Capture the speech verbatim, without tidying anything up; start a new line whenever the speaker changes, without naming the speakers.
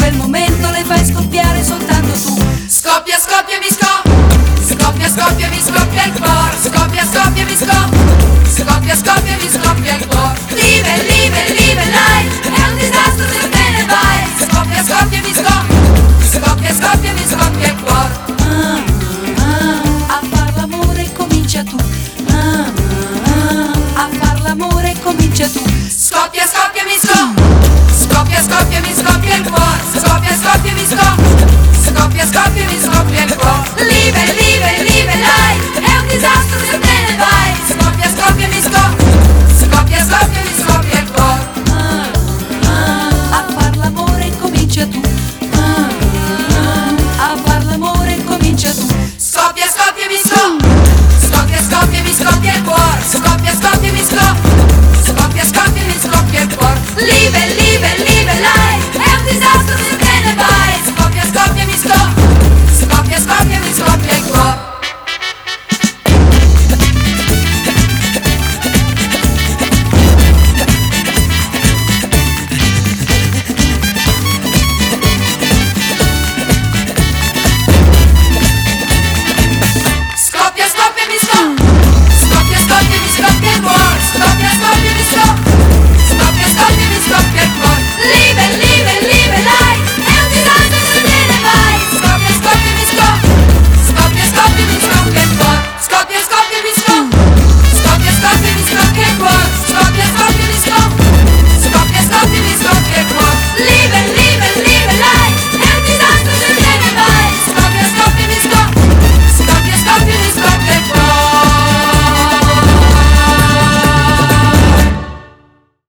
quel momento le fai scoppiare soltanto tu.
Scoppia, scoppia, mi scoppia, scoppia, scoppia, mi scoppia il cuore. Scoppia, scoppia, mi scoppia, scoppia, scoppia, mi scoppia il cuore.